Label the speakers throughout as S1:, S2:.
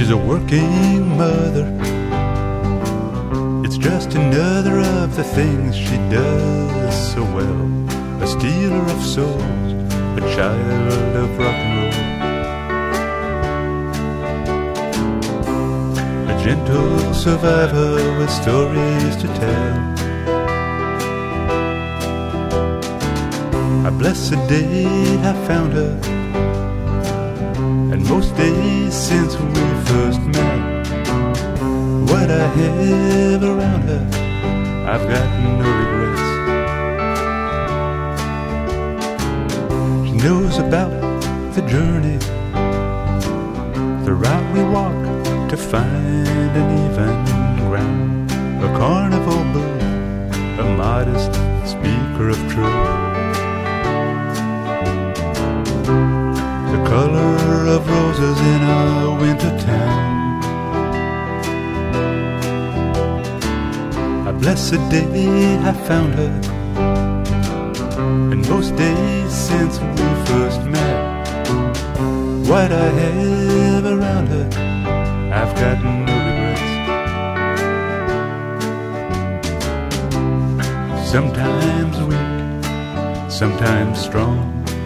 S1: She's a working mother. It's just another of the things she does so well. A stealer of souls, a child of rock and roll. A gentle survivor with stories to tell. A blessed day I found her, and most days since we first met. What I have around her, I've got no regrets. She knows about the journey, the route we walk to find an even ground. A carnival bird, a modest speaker of truth. The color of roses in a winter town. A blessed day I found her, and most days since we first met. What I have around her, I've got no regrets. Sometimes weak, sometimes strong.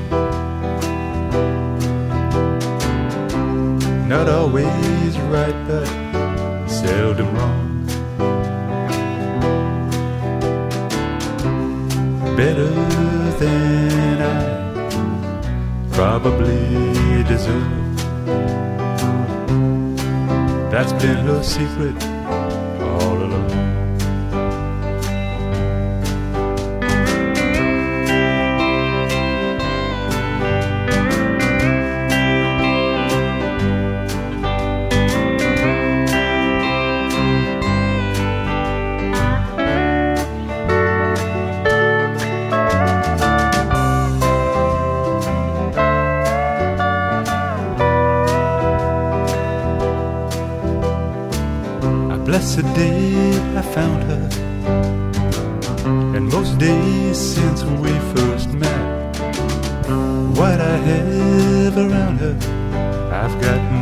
S1: Not always right, but seldom wrong. Better than I probably deserve. That's been her secret all along. Blessed day I found her, and most days since we first met. What I have around her, I've got